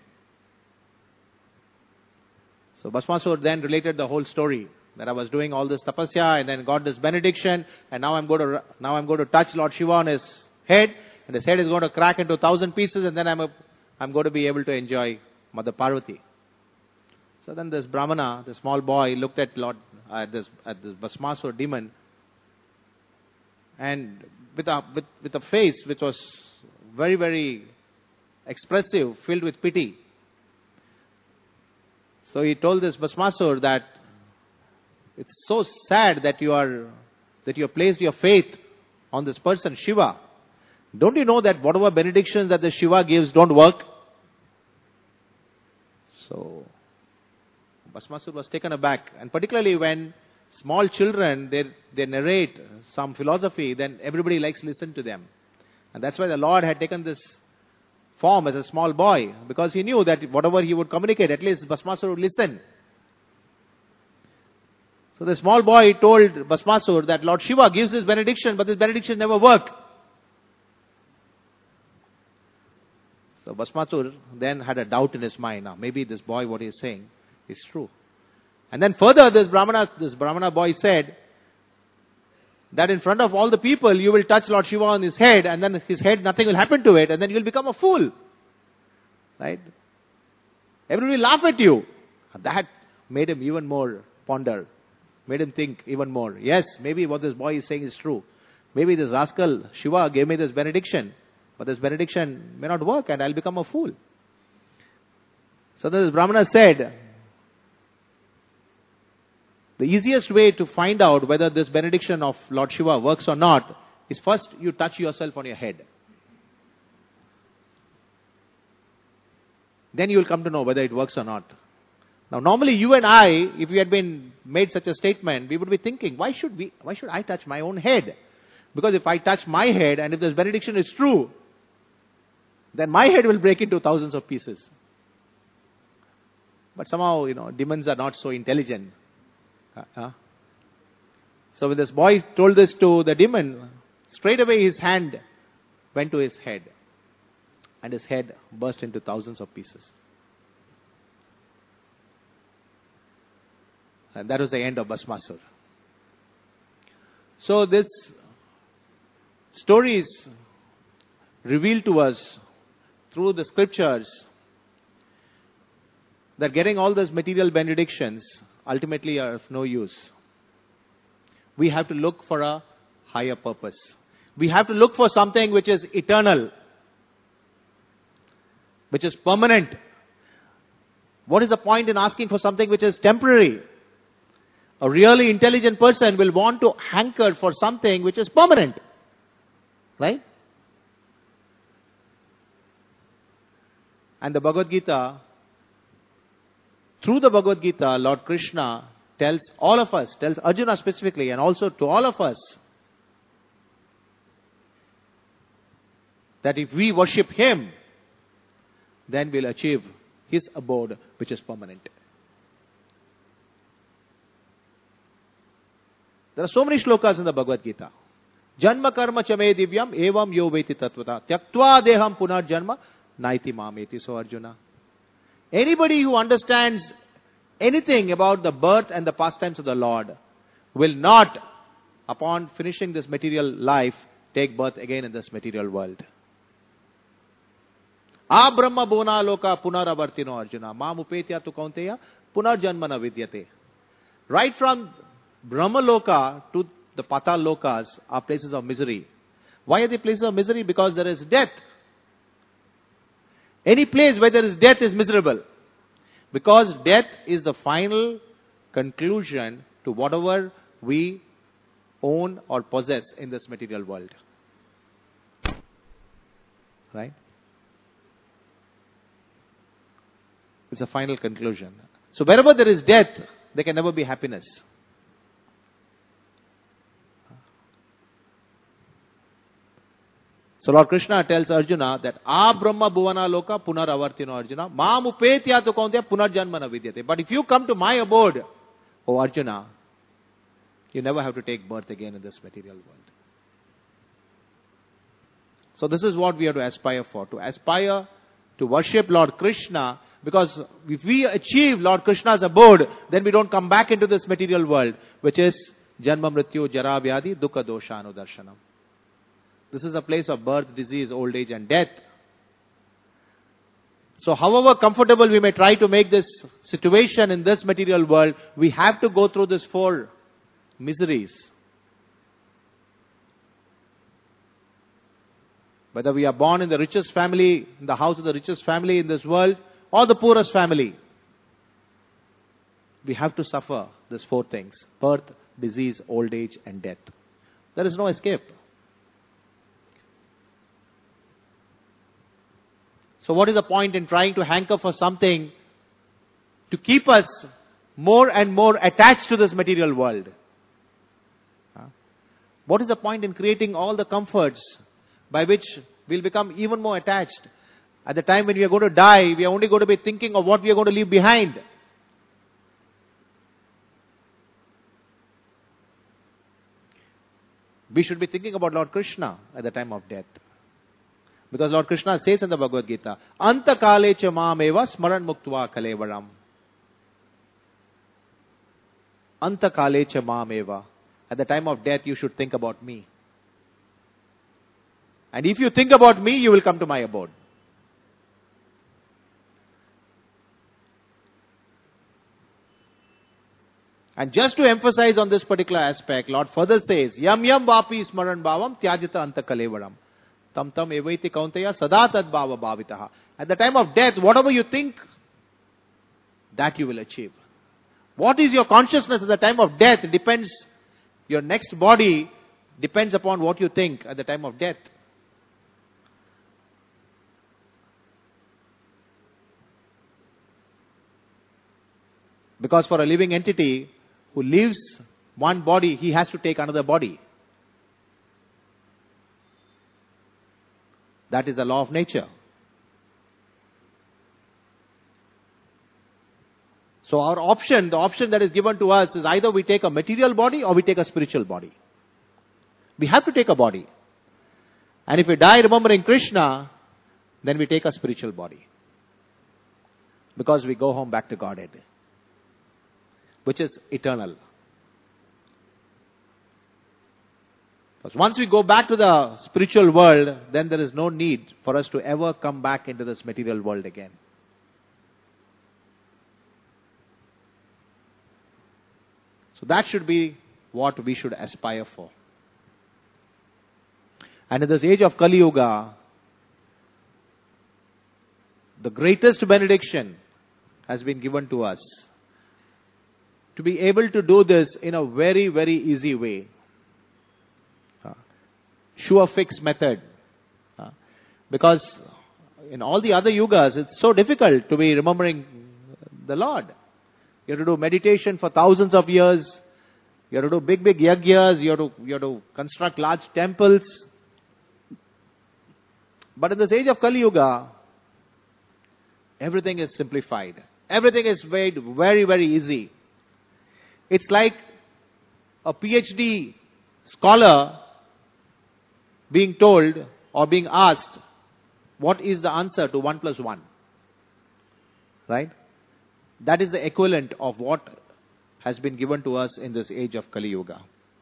So Bhasmasura then related the whole story. That I was doing all this tapasya and then got this benediction and now I'm going to, now I'm going to touch Lord Shiva on his head and his head is going to crack into a thousand pieces and then I'm, a, I'm going to be able to enjoy Mother Parvati. So then this Brahmana, the small boy, looked at Lord, at this, at this Bhasmasura demon and with a, with, with a face which was very, very expressive, filled with pity. So he told this Bhasmasura that it's so sad that you are, that you have placed your faith on this person, Shiva. Don't you know that whatever benedictions that the Shiva gives don't work? So, Bhasmasura was taken aback. And particularly when small children, they, they narrate some philosophy, then everybody likes to listen to them. And that's why the Lord had taken this form as a small boy. Because he knew that whatever he would communicate, at least Bhasmasura would listen. So the small boy told Bhasmasura that Lord Shiva gives this benediction, but this benediction never work. So Bhasmasura then had a doubt in his mind. Now maybe this boy, what he is saying is true. And then further this Brahmana, this Brahmana boy said that in front of all the people you will touch Lord Shiva on his head and then his head, nothing will happen to it and then you will become a fool. Right? Everybody will laugh at you. That made him even more ponder. Made him think even more. Yes, maybe what this boy is saying is true. Maybe this rascal Shiva gave me this benediction But this benediction may not work and I'll become a fool. So this Brahmana said, the easiest way to find out whether this benediction of Lord Shiva works or not is first you touch yourself on your head. Then you will come to know whether it works or not. Now normally you and I, if we had been made such a statement, we would be thinking, why should we, why should I touch my own head? Because if I touch my head and if this benediction is true, then my head will break into thousands of pieces. But somehow, you know, demons are not so intelligent. Uh-huh. So when this boy told this to the demon, straight away his hand went to his head. And his head burst into thousands of pieces. And that was the end of Bhasmasur. So this stories reveal to us through the scriptures that getting all those material benedictions ultimately are of no use. We have to look for a higher purpose. We have to look for something which is eternal, which is permanent. What is the point in asking for something which is temporary? A really intelligent person will want to hanker for something which is permanent. Right? And the Bhagavad Gita, through the Bhagavad Gita, Lord Krishna tells all of us, tells Arjuna specifically, and also to all of us, that if we worship Him, then we'll achieve His abode, which is permanent. There are so many shlokas in the Bhagavad Gita. Janma karma chame divyam evam yo veti tattvata tyaktva deham punar janma naiti mameti. So Arjuna, anybody who understands anything about the birth and the pastimes of the Lord will not, upon finishing this material life, take birth again in this material world. A brahma bona loka punaravartino Arjuna mam upetya tu kaunteya punarjanmana vidyate. Right from Brahma Loka to the Patal Lokas are places of misery. Why are they places of misery? Because there is death. Any place where there is death is miserable. Because death is the final conclusion to whatever we own or possess in this material world. Right? It's a final conclusion. So wherever there is death, there can never be happiness. So Lord Krishna tells Arjuna that A Brahma Bhuvana Loka Punar Avartino Arjuna Mam Upetya Tu Kaunteya Punarjanmana Vidyate. But if you come to my abode, O Arjuna, you never have to take birth again in this material world. So this is what we have to aspire for. To aspire to worship Lord Krishna, because if we achieve Lord Krishna's abode, then we don't come back into this material world, which is Janma Mrityu Jara Vyadhi Dukkha Dosha Anudarshanam. This is a place of birth, disease, old age and death. So however comfortable we may try to make this situation in this material world, we have to go through these four miseries. Whether we are born in the richest family, in the house of the richest family in this world, or the poorest family, we have to suffer these four things: birth, disease, old age and death. There is no escape. So what is the point in trying to hanker for something to keep us more and more attached to this material world? What is the point in creating all the comforts by which we'll become even more attached? At the time when we are going to die, we are only going to be thinking of what we are going to leave behind. We should be thinking about Lord Krishna at the time of death. Because Lord Krishna says in the Bhagavad Gita, Anta kale cha mameva smaran muktva kalevaram. Anta kale cha mameva. At the time of death, you should think about me. And if you think about me, you will come to my abode. And just to emphasize on this particular aspect, Lord further says, Yam yam vapi smaran bhavam tyajita anta kalevaram. tam tam evaiti kaunteya sada tad bhava bhavitaha. At the time of death, whatever you think, that you will achieve. What is your consciousness at the time of death depends, your next body depends upon what you think at the time of death. Because for a living entity who leaves one body, he has to take another body. That is the law of nature. So our option, the option that is given to us is either we take a material body or we take a spiritual body. We have to take a body. And if we die remembering Krishna, then we take a spiritual body. Because we go home back to Godhead, which is eternal. Because once we go back to the spiritual world, then there is no need for us to ever come back into this material world again. So that should be what we should aspire for. And in this age of Kali Yuga, the greatest benediction has been given to us. To be able to do this in a very, very easy way. Uh, sure fix method. Uh, because in all the other yugas, it's so difficult to be remembering the Lord. You have to do meditation for thousands of years. You have to do big, big yagyas. You have to, you have to construct large temples. But in this age of Kali Yuga, everything is simplified. Everything is made very, very easy. It's like a PhD scholar being told or being asked, what is the answer to one plus one? Right? That is the equivalent of what has been given to us in this age of Kali Yuga.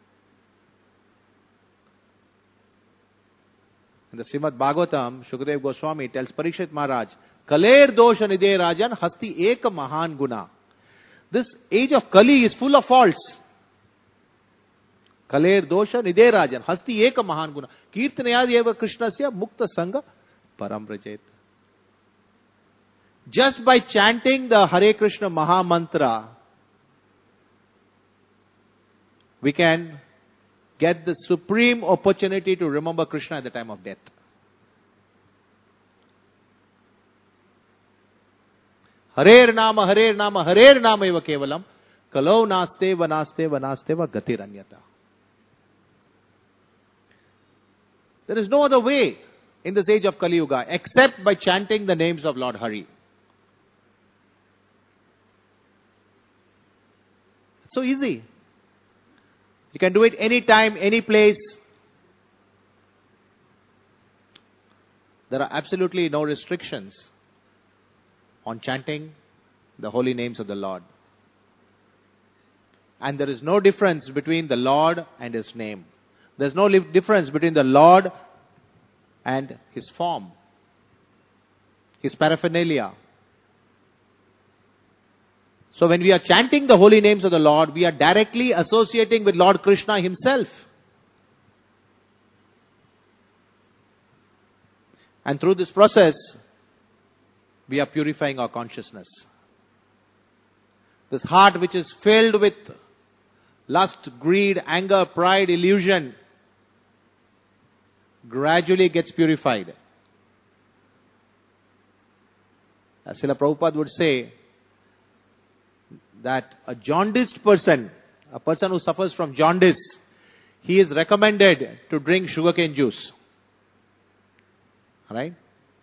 In the Srimad Bhagavatam, Shukadeva Goswami tells Parikshit Maharaj, Kaler dosha nide rajan hasti eka mahan guna. This age of Kali is full of faults. Kaler dosha nide rajan hasti eka mahan guna. Kirtanayad eva krishnasya mukta sangha param vrajet. Just by chanting the Hare Krishna Maha Mantra, we can get the supreme opportunity to remember Krishna at the time of death. Harer Nama, Harer Nama, Harer Nama eva kevalam, kalau naste va naste va naste va gatiranyata. There is no other way in this age of Kali Yuga except by chanting the names of Lord Hari. It's so easy. You can do it anytime, any place. There are absolutely no restrictions on chanting the holy names of the Lord. And there is no difference between the Lord and His name. There is no difference between the Lord and His form, His paraphernalia. So when we are chanting the holy names of the Lord, we are directly associating with Lord Krishna Himself. And through this process, we are purifying our consciousness. This heart which is filled with lust, greed, anger, pride, illusion, gradually gets purified. As Srila Prabhupada would say, that a jaundiced person, a person who suffers from jaundice, he is recommended to drink sugarcane juice. Alright?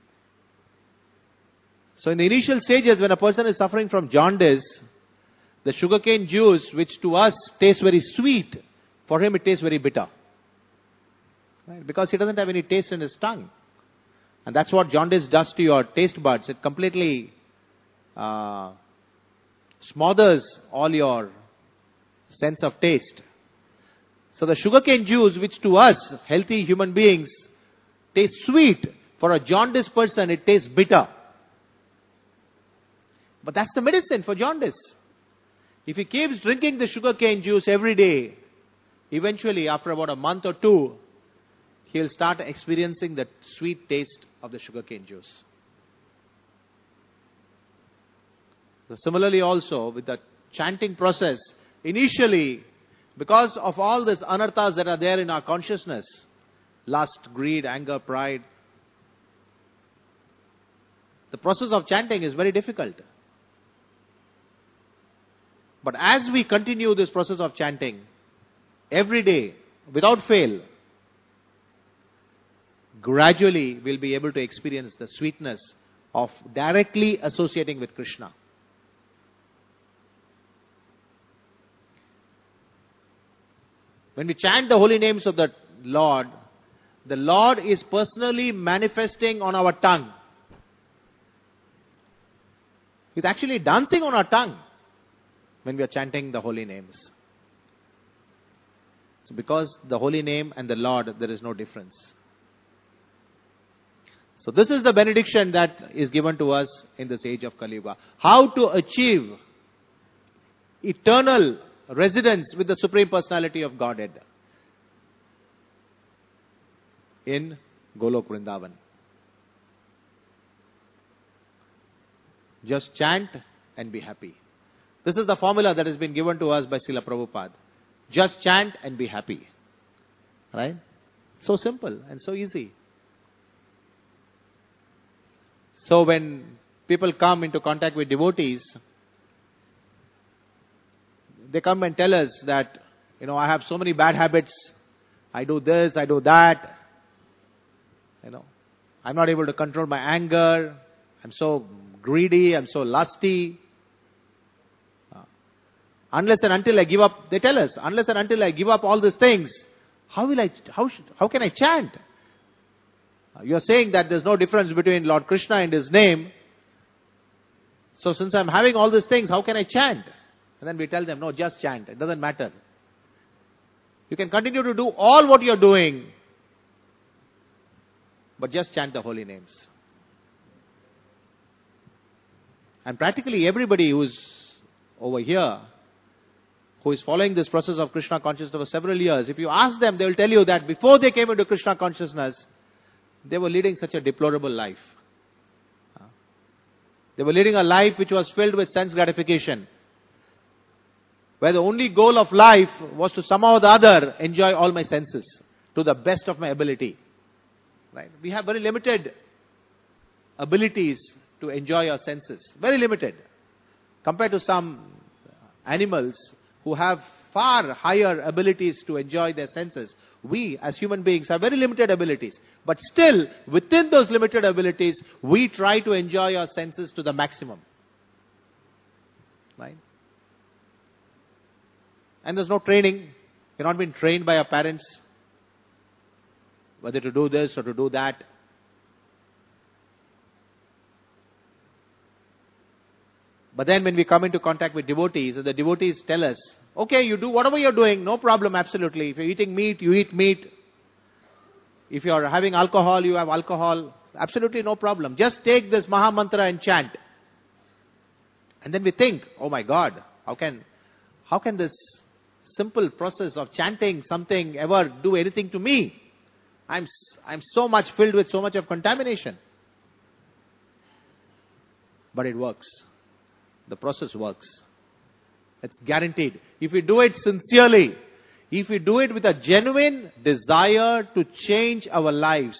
So in the initial stages, when a person is suffering from jaundice, the sugarcane juice, which to us tastes very sweet, for him it tastes very bitter. Right? Because he doesn't have any taste in his tongue. And that's what jaundice does to your taste buds. It completely uh, smothers all your sense of taste. So the sugarcane juice, which to us, healthy human beings, tastes sweet, for a jaundiced person it tastes bitter. But that's the medicine for jaundice. If he keeps drinking the sugarcane juice every day, eventually after about a month or two, he'll start experiencing the sweet taste of the sugarcane juice. So similarly also with the chanting process, initially, because of all these anarthas that are there in our consciousness, lust, greed, anger, pride, the process of chanting is very difficult. But as we continue this process of chanting, every day, without fail, gradually we'll be able to experience the sweetness of directly associating with Krishna. When we chant the holy names of the Lord, the Lord is personally manifesting on our tongue. He's actually dancing on our tongue when we are chanting the holy names. So because the holy name and the Lord, there is no difference. So this is the benediction that is given to us in this age of Kali Yuga. How to achieve eternal residence with the Supreme Personality of Godhead in Golok Vrindavan. Just chant and be happy. This is the formula that has been given to us by Srila Prabhupada. Just chant and be happy. Right? So simple and so easy. So when people come into contact with devotees, they come and tell us that, you know, I have so many bad habits. I do this, I do that. You know, I'm not able to control my anger. I'm so greedy, I'm so lusty. Uh, unless and until I give up, they tell us, unless and until I give up all these things, how will I, how, should, how can I chant? Uh, you're saying that there's no difference between Lord Krishna and His name. So since I'm having all these things, how can I chant? And then we tell them, no, just chant. It doesn't matter. You can continue to do all what you're doing, but just chant the holy names. And practically everybody who's over here, who is following this process of Krishna consciousness for several years, if you ask them, they will tell you that before they came into Krishna consciousness, they were leading such a deplorable life. They were leading a life which was filled with sense gratification, where the only goal of life was to somehow or the other enjoy all my senses to the best of my ability. Right? We have very limited abilities to enjoy our senses. Very limited. Compared to some animals who have far higher abilities to enjoy their senses. We as human beings have very limited abilities. But still, within those limited abilities, we try to enjoy our senses to the maximum. Right? And there's no training. You're not being trained by our parents, whether to do this or to do that. But then when we come into contact with devotees, and the devotees tell us, okay, you do whatever you're doing, no problem, absolutely. If you're eating meat, you eat meat. If you're having alcohol, you have alcohol. Absolutely no problem. Just take this Maha Mantra and chant. And then we think, oh my God, how can, how can this simple process of chanting something ever do anything to me? I'm, I'm so much filled with so much of contamination. But it works. The process works. It's guaranteed. If we do it sincerely, if we do it with a genuine desire to change our lives,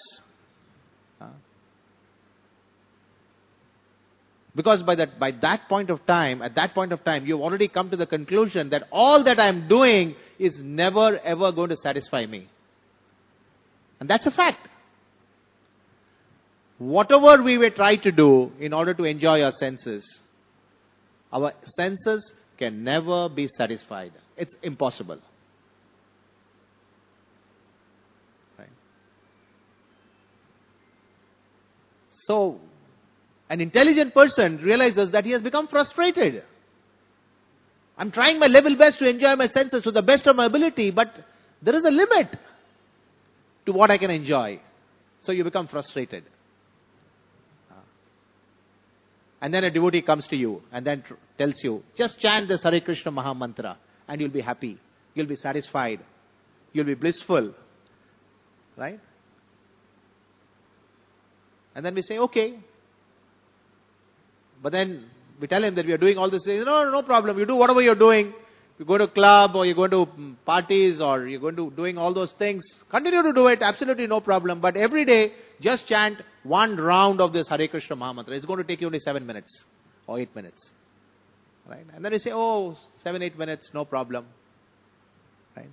because by that, by that point of time, at that point of time, you've already come to the conclusion that all that I'm doing is never ever going to satisfy me. And that's a fact. Whatever we may try to do in order to enjoy our senses, our senses can never be satisfied. It's impossible. Right? So, an intelligent person realizes that he has become frustrated. I'm trying my level best to enjoy my senses to the best of my ability, but there is a limit to what I can enjoy. So you become frustrated. And then a devotee comes to you and then tr- tells you, just chant this Hare Krishna Maha Mantra and you'll be happy. You'll be satisfied. You'll be blissful. Right? And then we say, okay. But then we tell him that we are doing all this. No, no, no problem. You do whatever you're doing. You go to a club or you're going to parties or you're going to doing all those things. Continue to do it. Absolutely no problem. But every day, just chant one round of this Hare Krishna Mahamantra. It's going to take you only seven minutes or eight minutes. Right? And then we say, oh, seven, eight minutes, no problem. Right?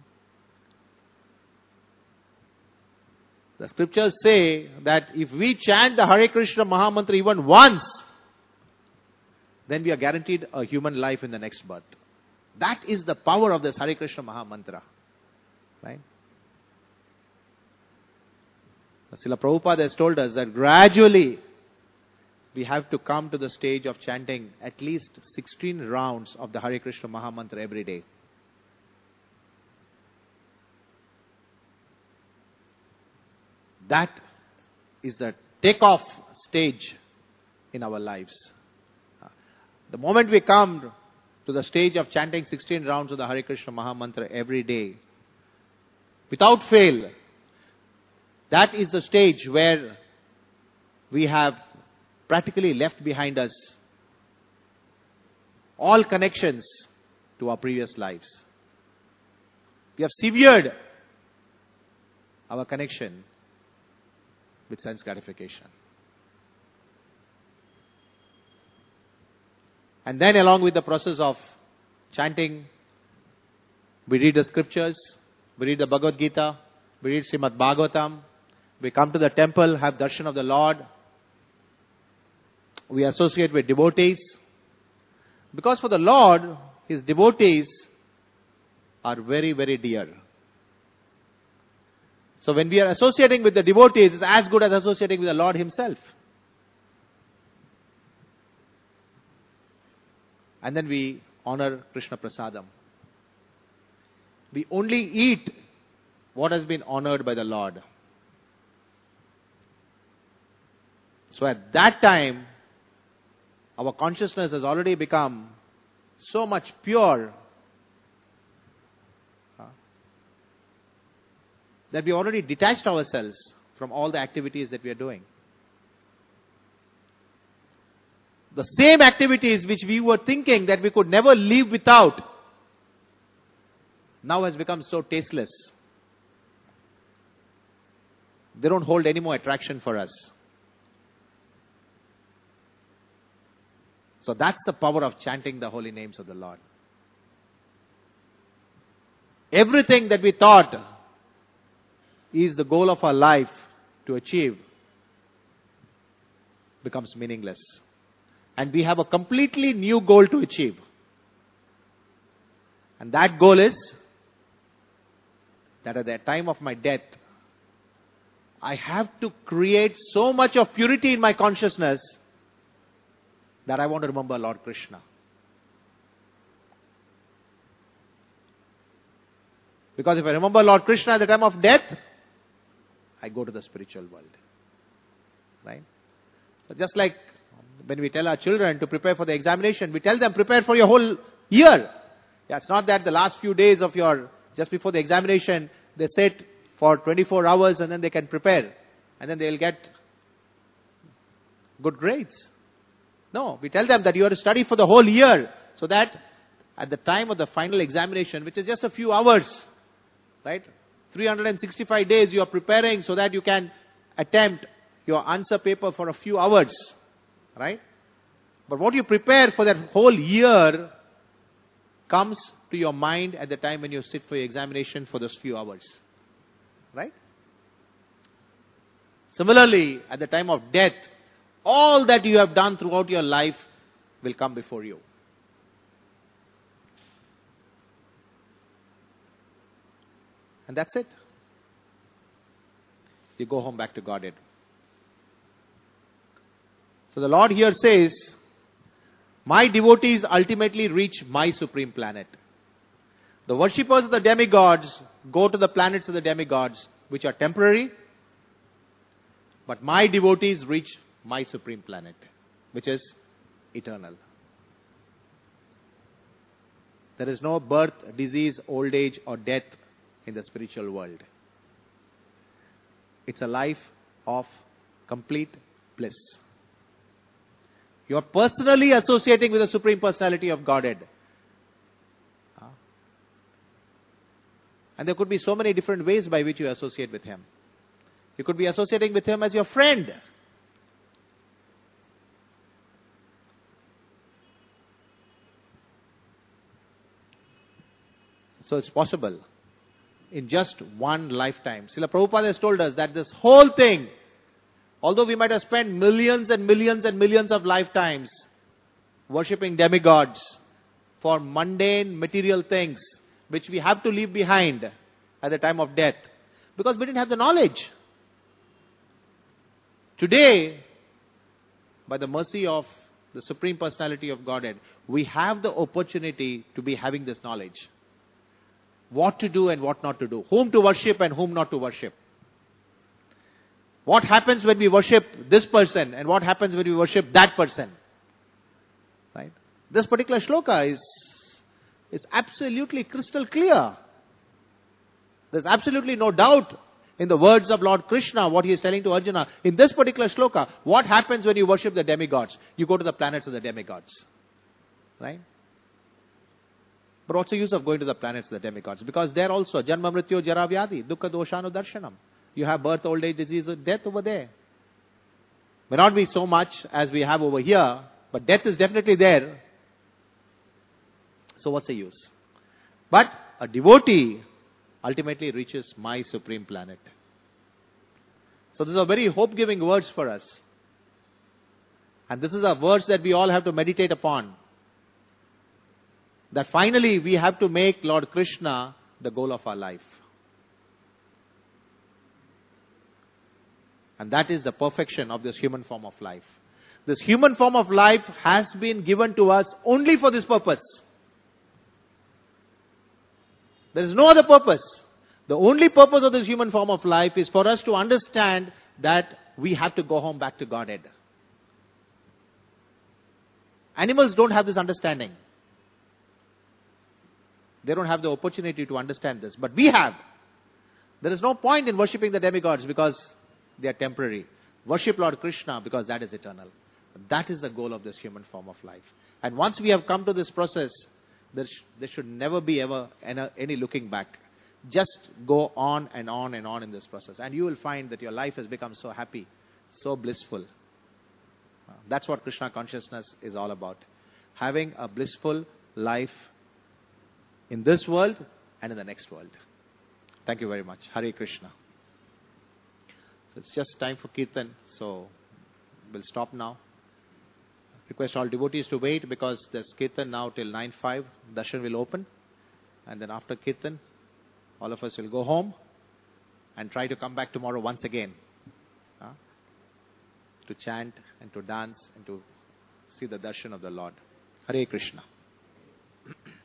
The scriptures say that if we chant the Hare Krishna Mahamantra even once, then we are guaranteed a human life in the next birth. That is the power of this Hare Krishna Mahamantra. Right? Srila Prabhupada has told us that gradually we have to come to the stage of chanting at least sixteen rounds of the Hare Krishna Mahamantra every day. That is the take-off stage in our lives. The moment we come to the stage of chanting sixteen rounds of the Hare Krishna Mahamantra every day, without fail, that is the stage where we have practically left behind us all connections to our previous lives. We have severed our connection with sense gratification. And then along with the process of chanting, we read the scriptures, we read the Bhagavad Gita, we read Srimad Bhagavatam, we come to the temple, have darshan of the Lord, we associate with devotees. Because for the Lord, His devotees are very, very dear. So when we are associating with the devotees, it's as good as associating with the Lord Himself. And then we honor Krishna Prasadam. We only eat what has been honored by the Lord. So at that time, our consciousness has already become so much pure uh, that we already detached ourselves from all the activities that we are doing. The same activities which we were thinking that we could never live without, now has become so tasteless. They don't hold any more attraction for us. So that's the power of chanting the holy names of the Lord. Everything that we thought is the goal of our life to achieve becomes meaningless. And we have a completely new goal to achieve. And that goal is that at the time of my death, I have to create so much of purity in my consciousness that I want to remember Lord Krishna. Because if I remember Lord Krishna at the time of death, I go to the spiritual world. Right? So just like when we tell our children to prepare for the examination, we tell them prepare for your whole year. Yeah, it's not that the last few days of your, just before the examination, they sit for twenty-four hours and then they can prepare. And then they'll get good grades. No, we tell them that you have to study for the whole year so that at the time of the final examination, which is just a few hours, right? three hundred sixty-five days you are preparing so that you can attempt your answer paper for a few hours, right? But what you prepare for that whole year comes to your mind at the time when you sit for your examination for those few hours, right? Similarly, at the time of death, all that you have done throughout your life will come before you. And that's it. You go home back to Godhead. So the Lord here says, my devotees ultimately reach my supreme planet. The worshippers of the demigods go to the planets of the demigods, which are temporary. But my devotees reach my supreme planet, which is eternal. There is no birth, disease, old age, or death in the spiritual world. It's a life of complete bliss. You are personally associating with the Supreme Personality of Godhead. And there could be so many different ways by which you associate with Him. You could be associating with Him as your friend. So it's possible in just one lifetime. Srila Prabhupada has told us that this whole thing, although we might have spent millions and millions and millions of lifetimes worshipping demigods for mundane material things, which we have to leave behind at the time of death, because we didn't have the knowledge. Today, by the mercy of the Supreme Personality of Godhead, we have the opportunity to be having this knowledge. What to do and what not to do. Whom to worship and whom not to worship. What happens when we worship this person and what happens when we worship that person. Right? This particular shloka is, is absolutely crystal clear. There's absolutely no doubt in the words of Lord Krishna, what he is telling to Arjuna. In this particular shloka, what happens when you worship the demigods? You go to the planets of the demigods. Right? But what's the use of going to the planets of the demigods? Because there also, Janma Mrityu Jara Vyadi, Dukkha Doshanu Darshanam. You have birth, old age, disease, death over there. May not be so much as we have over here, but death is definitely there. So what's the use? But a devotee ultimately reaches my supreme planet. So these are very hope-giving words for us. And this is a words that we all have to meditate upon. That finally we have to make Lord Krishna the goal of our life. And that is the perfection of this human form of life. This human form of life has been given to us only for this purpose. There is no other purpose. The only purpose of this human form of life is for us to understand that we have to go home back to Godhead. Animals don't have this understanding. They don't have the opportunity to understand this. But we have. There is no point in worshipping the demigods because they are temporary. Worship Lord Krishna because that is eternal. That is the goal of this human form of life. And once we have come to this process, there, sh- there should never be ever any, any looking back. Just go on and on and on in this process. And you will find that your life has become so happy, so blissful. Uh, That's what Krishna consciousness is all about. Having a blissful life in this world and in the next world. Thank you very much. Hare Krishna. So it's just time for Kirtan. So we'll stop now. Request all devotees to wait because there's Kirtan now till nine five. Darshan will open. And then after Kirtan, all of us will go home and try to come back tomorrow once again. Uh, to chant and to dance and to see the darshan of the Lord. Hare Krishna.